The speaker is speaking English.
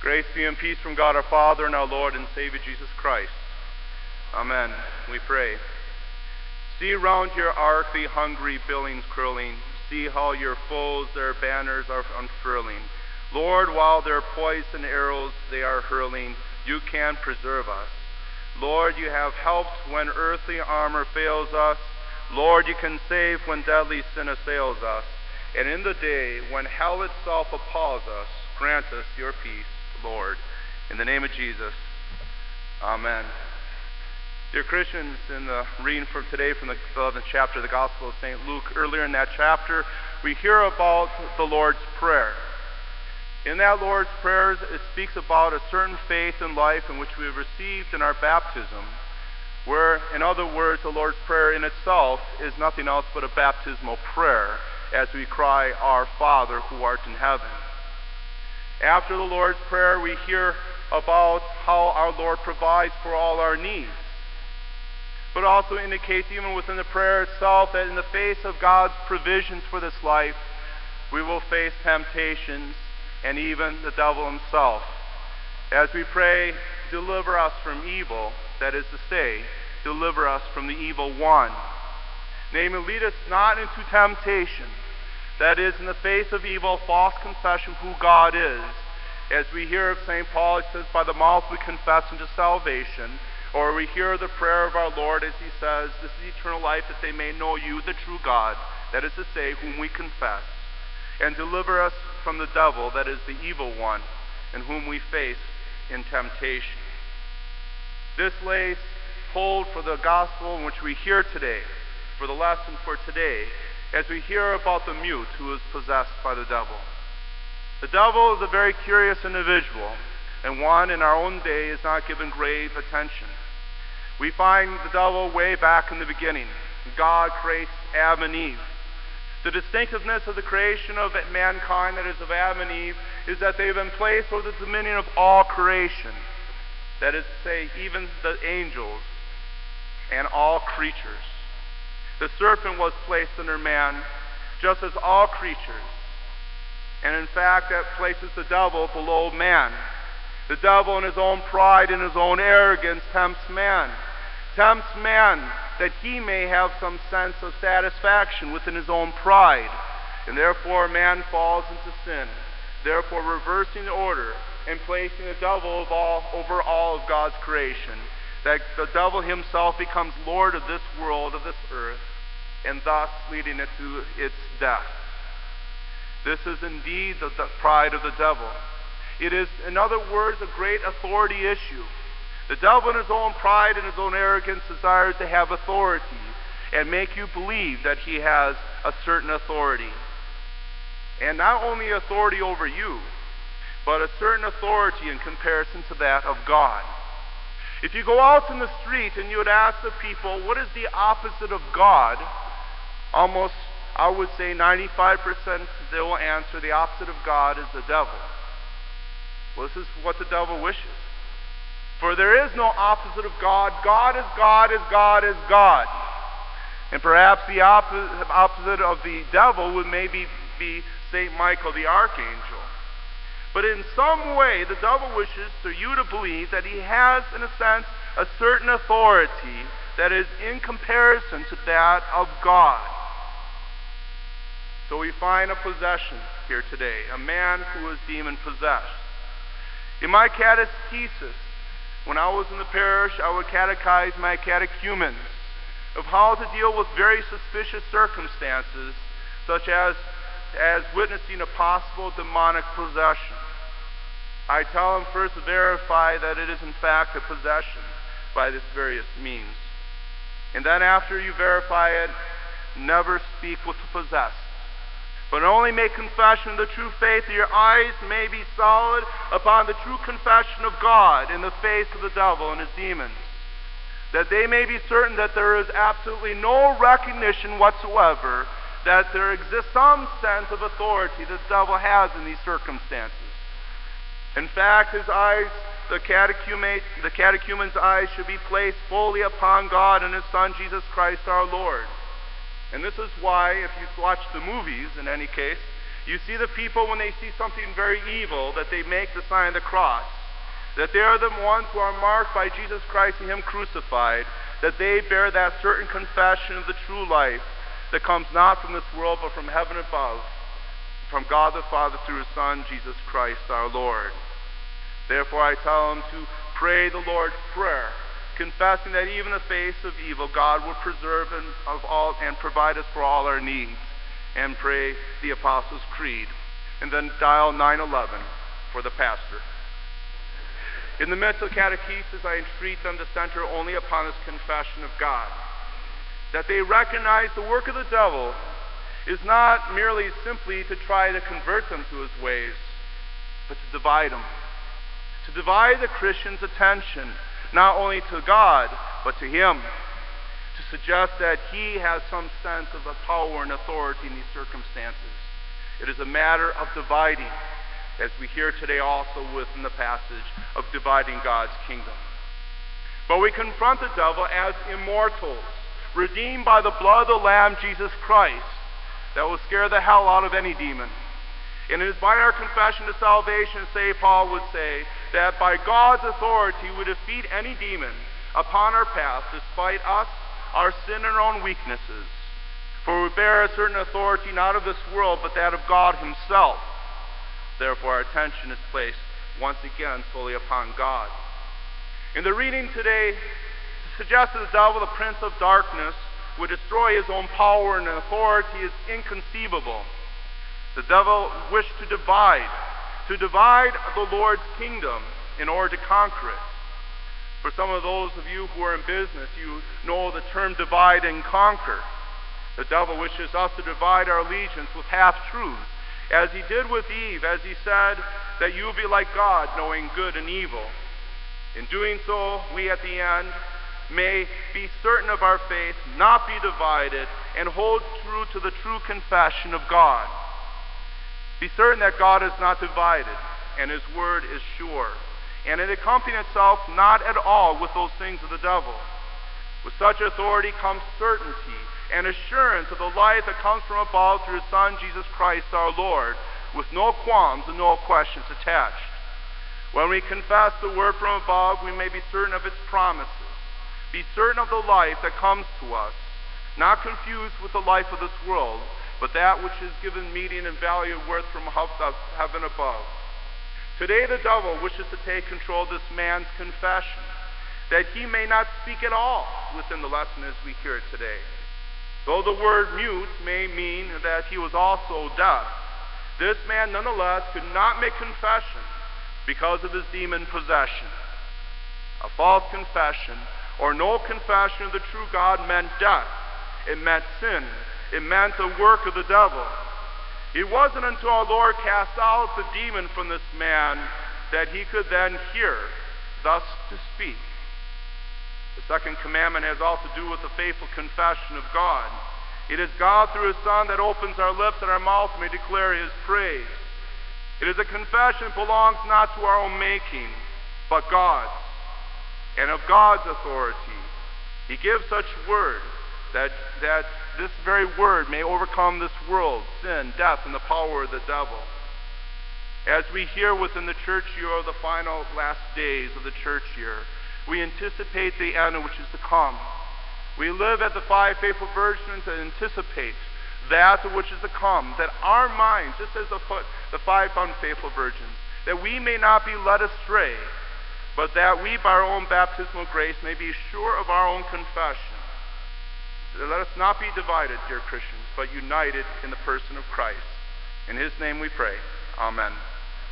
Grace be and peace from God our Father and our Lord and Savior Jesus Christ. Amen. We pray. See round your ark the hungry billings curling. See how your foes their banners are unfurling. Lord, while their poisoned arrows they are hurling, you can preserve us. Lord, you have helped when earthly armor fails us. Lord, you can save when deadly sin assails us. And in the day when hell itself appalls us, grant us your peace, Lord. In the name of Jesus, amen. Dear Christians, in the reading for today from the 11th chapter of the Gospel of St. Luke, earlier in that chapter, we hear about the Lord's Prayer. In that Lord's Prayer, it speaks about a certain faith in life in which we have received in our baptism, where, in other words, the Lord's Prayer in itself is nothing else but a baptismal prayer as we cry, Our Father who art in heaven. After the Lord's Prayer, we hear about how our Lord provides for all our needs. But also indicates, even within the prayer itself, that in the face of God's provisions for this life, we will face temptations and even the devil himself. As we pray, deliver us from evil, that is to say, deliver us from the evil one. Namely, lead us not into temptation, that is, in the face of evil, false confession of who God is. As we hear of St. Paul, it says, by the mouth we confess unto salvation. Or we hear the prayer of our Lord as he says, this is eternal life, that they may know you, the true God, that is to say, whom we confess. And deliver us from the devil, that is the evil one, and whom we face in temptation. This lays hold for the gospel in which we hear today, for the lesson for today, as we hear about the mute who is possessed by the devil. The devil is a very curious individual, and one in our own day is not given grave attention. We find the devil way back in the beginning. God creates Adam and Eve. The distinctiveness of the creation of mankind, that is of Adam and Eve, is that they have been placed under the dominion of all creation. That is to say, even the angels and all creatures. The serpent was placed under man, just as all creatures. And in fact, that places the devil below man. The devil in his own pride and his own arrogance tempts man that he may have some sense of satisfaction within his own pride. And therefore man falls into sin, therefore reversing the order and placing the devil over all of God's creation. That the devil himself becomes Lord of this world, of this earth, and thus leading it to its death. This is indeed the pride of the devil. It is, in other words, a great authority issue. The devil in his own pride and his own arrogance desires to have authority and make you believe that he has a certain authority. And not only authority over you, but a certain authority in comparison to that of God. If you go out in the street and you would ask the people, what is the opposite of God? Almost, I would say 95% they will answer the opposite of God is the devil. Well, this is what the devil wishes. For there is no opposite of God. God is God is God is God. And perhaps the opposite of the devil would maybe be St. Michael the Archangel. But in some way, the devil wishes for you to believe that he has, in a sense, a certain authority that is in comparison to that of God. So we find a possession here today, a man who is demon-possessed. In my catechesis, when I was in the parish, I would catechize my catechumens of how to deal with very suspicious circumstances, such as witnessing a possible demonic possession. I tell them first to verify that it is in fact a possession by this various means. And then after you verify it, never speak with the possessed, but only make confession of the true faith, that your eyes may be solid upon the true confession of God in the face of the devil and his demons, that they may be certain that there is absolutely no recognition whatsoever that there exists some sense of authority that the devil has in these circumstances. In fact, his eyes, the catechumen's eyes should be placed fully upon God and his Son, Jesus Christ our Lord. And this is why, if you've watched the movies, in any case, You see the people when they see something very evil, that they make the sign of the cross, that they are the ones who are marked by Jesus Christ and Him crucified, that they bear that certain confession of the true life that comes not from this world but from heaven above, from God the Father through His Son, Jesus Christ our Lord. Therefore I tell them to pray the Lord's Prayer, confessing that even in the face of evil, God will preserve and provide us for all our needs, and pray the Apostles' Creed, and then dial 911 for the pastor. In the midst of catechesis, I entreat them to center only upon this confession of God, that they recognize the work of the devil is not merely simply to try to convert them to his ways, but to divide them, to divide the Christian's attention not only to God, but to him, to suggest that he has some sense of the power and authority in these circumstances. It is a matter of dividing, as we hear today also within the passage, of dividing God's kingdom. But we confront the devil as immortals, redeemed by the blood of the Lamb, Jesus Christ, that will scare the hell out of any demon. And it is by our confession of salvation, St. Paul would say, that by God's authority we defeat any demon upon our path, despite us, our sin, and our own weaknesses. For we bear a certain authority not of this world, but that of God Himself. Therefore our attention is placed once again solely upon God. In the reading today, to suggest that the devil, the prince of darkness, would destroy his own power and authority is inconceivable. The devil wished to divide the Lord's kingdom in order to conquer it. For some of those of you who are in business, you know the term divide and conquer. The devil wishes us to divide our allegiance with half-truths, as he did with Eve, as he said that you will be like God, knowing good and evil. In doing so, we at the end may be certain of our faith, not be divided, and hold true to the true confession of God. Be certain that God is not divided, and His word is sure, and it accompanies itself not at all with those things of the devil. With such authority comes certainty and assurance of the life that comes from above through His Son, Jesus Christ our Lord, with no qualms and no questions attached. When we confess the word from above, we may be certain of its promises, be certain of the life that comes to us, not confused with the life of this world, but that which is given meaning and value and worth from heaven above. Today the devil wishes to take control of this man's confession, that he may not speak at all within the lesson as we hear it today. Though the word mute may mean that he was also deaf, this man nonetheless could not make confession because of his demon possession. A false confession, or no confession of the true God, meant death. It meant sin. It meant the work of the devil. It wasn't until our Lord cast out the demon from this man that he could then hear, thus to speak. The second commandment has all to do with the faithful confession of God. It is God through His Son that opens our lips and our mouth may declare His praise. It is a confession that belongs not to our own making, but God's, and of God's authority. He gives such word that this very word may overcome this world, sin, death, and the power of the devil. As we hear within the church year of the final last days of the church year, we anticipate the end which is to come. We live at the five faithful virgins and anticipate that which is to come, that our minds, just as the five unfaithful virgins, that we may not be led astray, but that we by our own baptismal grace may be sure of our own confession. Let us not be divided, dear Christians, but united in the person of Christ. In His name we pray. Amen.